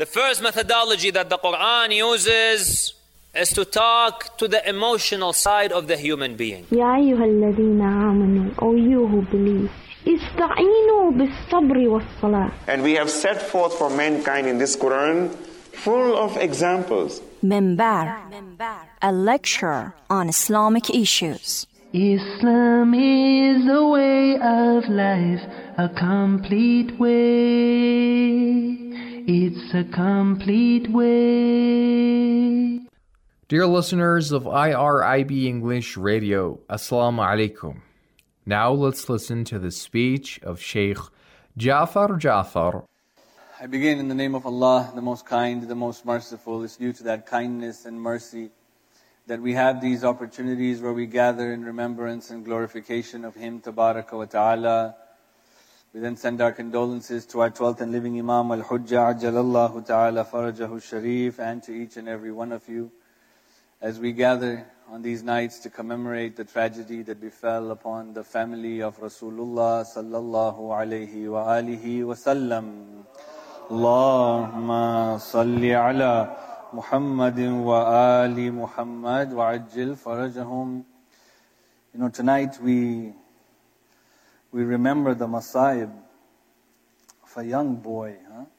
The first methodology that the Quran uses is to talk to the emotional side of the human being. يا أيها الذين آمنوا, O you who believe, استعينوا بالصبر والصلاة. And we have set forth for mankind in this Quran full of examples. Minbar, a lecture on Islamic issues. Islam is a way of life, a complete way. It's a complete way. Dear listeners of IRIB English Radio, Assalamu alaikum. Now let's listen to the speech of Sheikh Jafar Jafar. I begin in the name of Allah, the most kind, the most merciful. It's due to that kindness and mercy that we have these opportunities where we gather in remembrance and glorification of Him, Tabaraka wa Ta'ala. We then send our condolences to our 12th and living Imam Al-Hujjah, Ajjalallahu Ta'ala Farajahu Sharif, and to each and every one of you as we gather on these nights to commemorate the tragedy that befell upon the family of Rasulullah Sallallahu Alaihi Wa Alihi Wa Sallam. Allahumma salli ala Muhammadin wa ali Muhammad wa ajil farajahum. You know, tonight we remember the masa'ib of a young boy,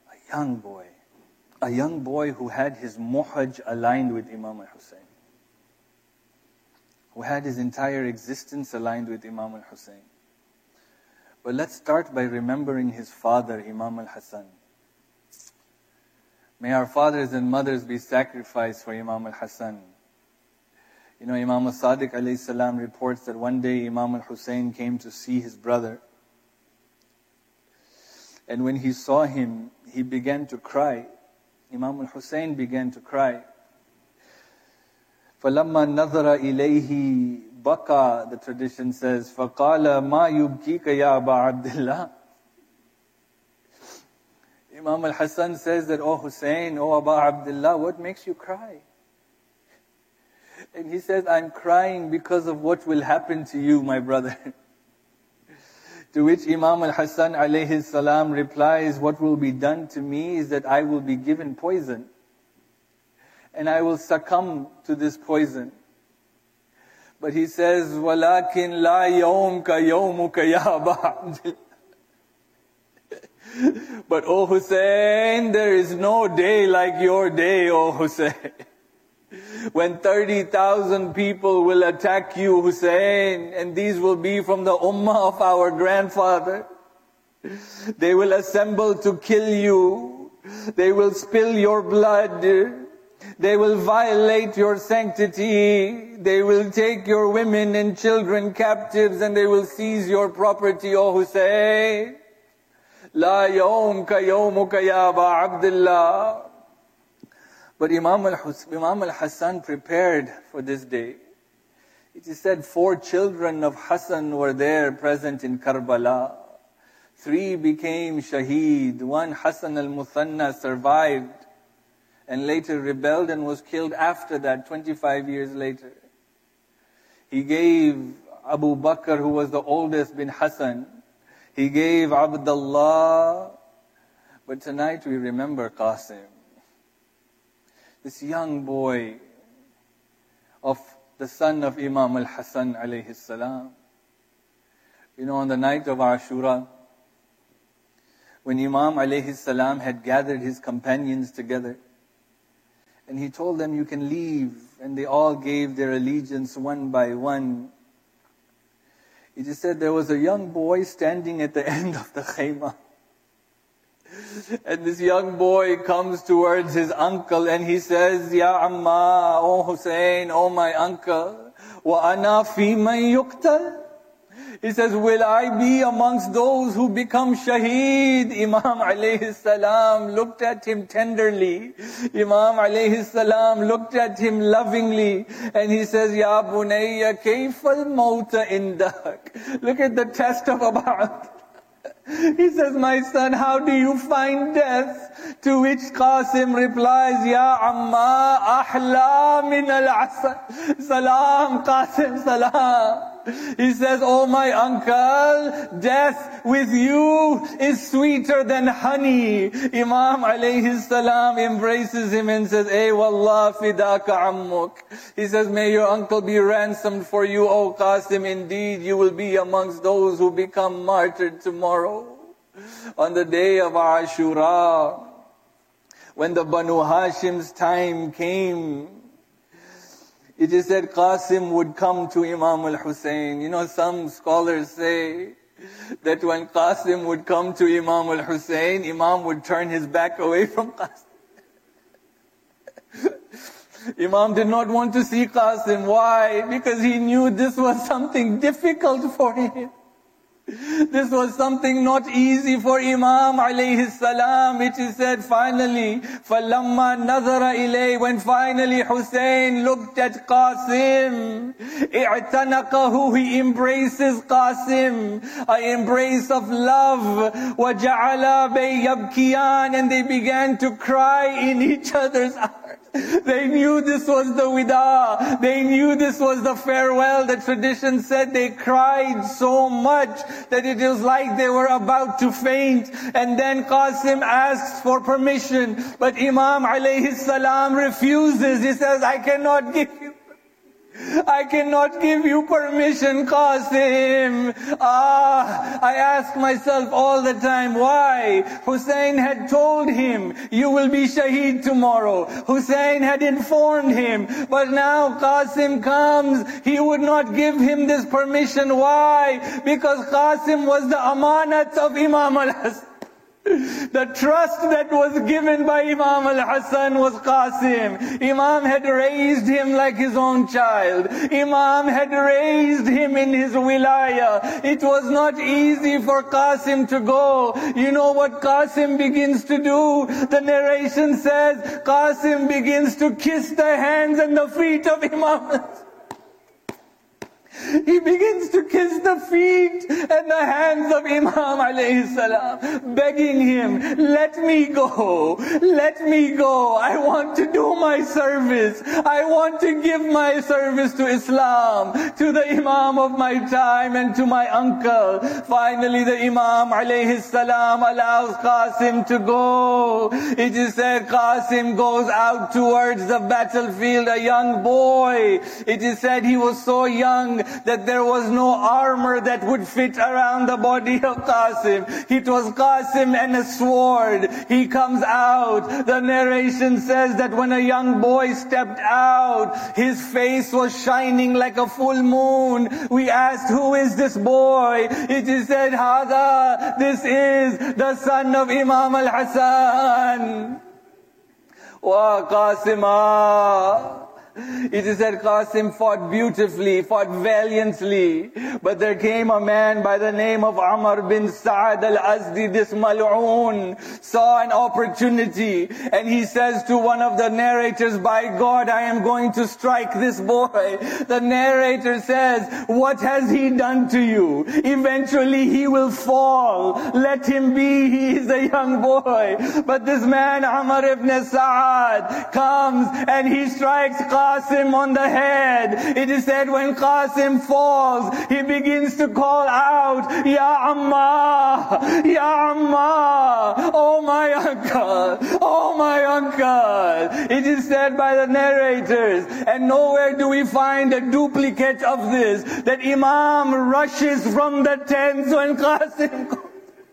a young boy who had his muhaj aligned with Imam al-Hussein, who had his entire existence aligned with Imam al-Hussein. But let's start by remembering his father, Imam al-Hassan. May our fathers and mothers be sacrificed for Imam al-Hassan. You know, Imam al-Sadiq alayhi salam reports that one day Imam al-Hussein came to see his brother. And when he saw him, he began to cry. Imam al-Hussein began to cry. فَلَمَّا نَظَرَ إِلَيْهِ بَكَى, the tradition says, فَقَالَ مَا يُبْكِيكَ يَا أَبَا عَبْدِ اللَّهِ. Imam al-Hassan says that, "Oh Hussein, oh Aba Abdullah, what makes you cry?" And he says, "I'm crying because of what will happen to you, my brother." To which Imam al-Hassan alayhi salam replies, "What will be done to me is that I will be given poison. And I will succumb to this poison." But he says, وَلَكِنْ لَا يَوْمْ كَيَوْمُكَ يَا أَبَا عَبْدِ. But, O Hussein, there is no day like your day, O Hussein. When 30,000 people will attack you, Hussein, and these will be from the ummah of our grandfather. They will assemble to kill you. They will spill your blood. They will violate your sanctity. They will take your women and children captives, and they will seize your property, O Hussein. La yawm ka yawmuka ya Aba Abdullah. But Imam al-Hassan prepared for this day. It is said 4 children of Hassan were there present in Karbala. 3 became shaheed. 1, Hassan al-Muthanna, survived and later rebelled and was killed after that, 25 years later. He gave Abu Bakr, who was the oldest, bin Hassan. He gave Abdullah. But tonight we remember Qasim, this young boy of the son of Imam al-Hassan alayhi salam. You know, on the night of Ashura, when Imam alayhi salam had gathered his companions together, and he told them, "You can leave," and they all gave their allegiance one by one. He just said there was a young boy standing at the end of the khaymah. And this young boy comes towards his uncle and he says, "Ya Amma, O Hussein, O my uncle, wa ana fi man yuqtal." He says, "Will I be amongst those who become shaheed?" Imam alayhi salam looked at him tenderly. Imam alayhi salam looked at him lovingly. And he says, "Ya bunayya, kayfa al-mawta indak?" Look at the test of Abad. He says, "My son, how do you find death?" To which Qasim replies, "Ya Amma, ahla min al-asad." Salam, Qasim, salam. He says, oh my uncle, death with you is sweeter than honey. Imam alayhi salam embraces him and says, Ay wallah fidaka ammuk. He says, may your uncle be ransomed for you, O Qasim. Indeed, you will be amongst those who become martyred tomorrow. On the day of Ashura, when the Banu Hashim's time came, it is said Qasim would come to Imam al-Hussein. You know, some scholars say that when Qasim would come to Imam al-Hussein, Imam would turn his back away from Qasim. Imam did not want to see Qasim. Why? Because he knew this was something difficult for him. This was something not easy for Imam alayhi salam. It is said finally, فَلَمَّا نَظَرَ إِلَيْهِ, when finally Hussein looked at Qasim, اِعْتَنَقَهُ, he embraces Qasim, an embrace of love. وَجَعَلَا بَيْيَبْكِيَانِ, and they began to cry in each other's arms. They knew this was the wida. They knew this was the farewell. The tradition said they cried so much that it was like they were about to faint. And then Qasim asks for permission, but Imam alayhi salam refuses. He says, I cannot give you permission, Qasim. I ask myself all the time, why? Hussein had told him, you will be shaheed tomorrow. Hussein had informed him, but now Qasim comes, he would not give him this permission. Why? Because Qasim was the amanat of Imam al-Hasan. The trust that was given by Imam al-Hasan was Qasim. Imam had raised him like his own child. Imam had raised him in his wilayah. It was not easy for Qasim to go. You know what Qasim begins to do? The narration says, Qasim begins to kiss the hands and the feet of Imam al-Hasan. He begins to kiss the feet and the hands of Imam alayhi salam, begging him, let me go, let me go. I want to do my service. I want to give my service to Islam, to the Imam of my time and to my uncle. Finally the Imam alayhi salam allows Qasim to go. It is said Qasim goes out towards the battlefield, a young boy. It is said he was so young that there was no armor that would fit around the body of Qasim. It was Qasim and a sword. He comes out. The narration says that when a young boy stepped out, his face was shining like a full moon. We asked, who is this boy? It is said, Hada, this is the son of Imam al-Hasan. Wa Qasima. It is said Qasim fought beautifully, fought valiantly. But there came a man by the name of Amr bin Sa'ad al-Azdi, this mal'oon, saw an opportunity. And he says to one of the narrators, by God, I am going to strike this boy. The narrator says, what has he done to you? Eventually he will fall. Let him be, he is a young boy. But this man, Amr ibn Sa'ad, comes and he strikes Qasim on the head. It is said when Qasim falls, he begins to call out, Ya Amma, Ya Amma, oh my uncle, oh my uncle. It is said by the narrators, and nowhere do we find a duplicate of this, that Imam rushes from the tents when Qasim goes.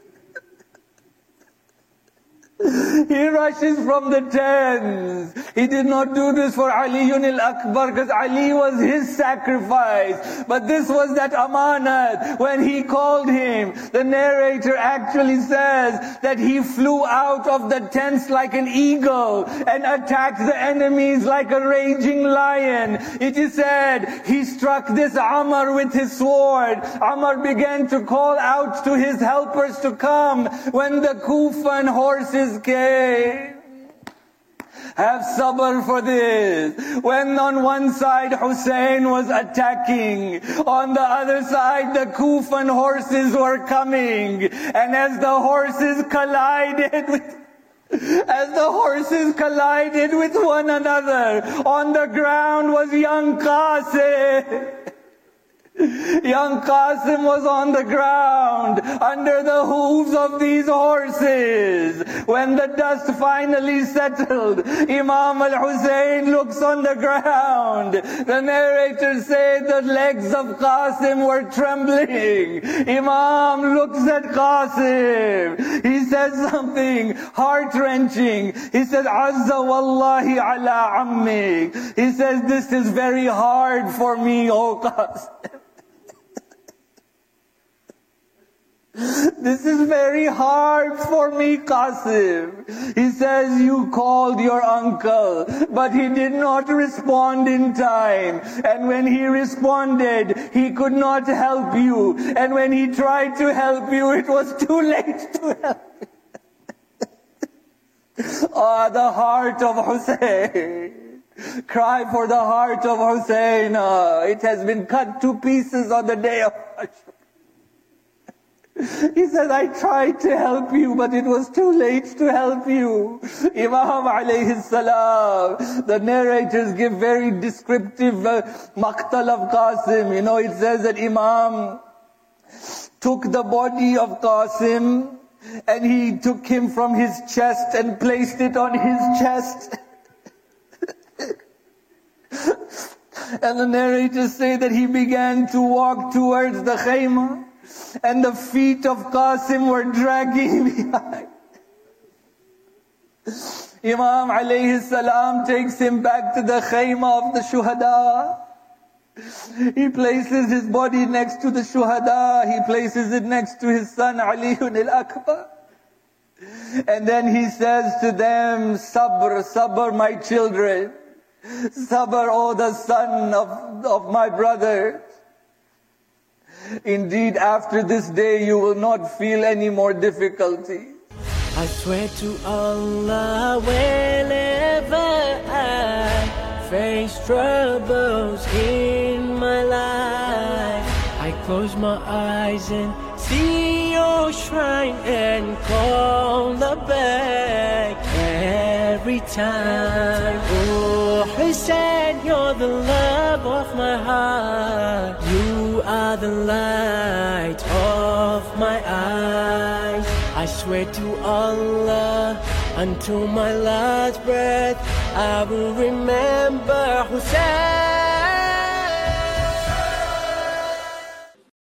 He rushes from the tents. He did not do this for Ali al-Akbar because Ali was his sacrifice. But this was that amanat. When he called him, the narrator actually says that he flew out of the tents like an eagle and attacked the enemies like a raging lion. It is said he struck this Amr with his sword. Amr began to call out to his helpers to come when the Kufan horses came. Have sabr for this. When on one side Hussein was attacking, on the other side the Kufan horses were coming. And as the horses collided with one another, on the ground was young Qasim. Young Qasim was on the ground under the hooves of these horses. When the dust finally settled, Imam al-Hussein looks on the ground. The narrators say the legs of Qasim were trembling. Imam looks at Qasim. He says something heart-wrenching. He says, Azza wallahi ala ammik. He says, this is very hard for me, O Qasim. This is very hard for me, Qasim. He says, you called your uncle, but he did not respond in time. And when he responded, he could not help you. And when he tried to help you, it was too late to help you. Ah, the heart of Hussein. Cry for the heart of Hussein. It has been cut to pieces on the day of Ashura. He said, I tried to help you, but it was too late to help you. Imam alayhi salam, the narrators give very descriptive maqtal of Qasim. You know, it says that Imam took the body of Qasim and he took him from his chest and placed it on his chest. And the narrators say that he began to walk towards the khaymah. And the feet of Qasim were dragging behind. Imam alayhi salam takes him back to the khaymah of the shuhada. He places his body next to the shuhada. He places it next to his son Ali al-Akbar. And then he says to them, Sabr, Sabr, my children. Sabr, O the son of my brother. Indeed, after this day, you will not feel any more difficulty. I swear to Allah, whenever I face troubles in my life, I close my eyes and see your shrine and call the back every time. Oh, Hussein, you're the love of my heart. You are the light of my eyes. I swear to Allah, until my last breath, I will remember Hussein.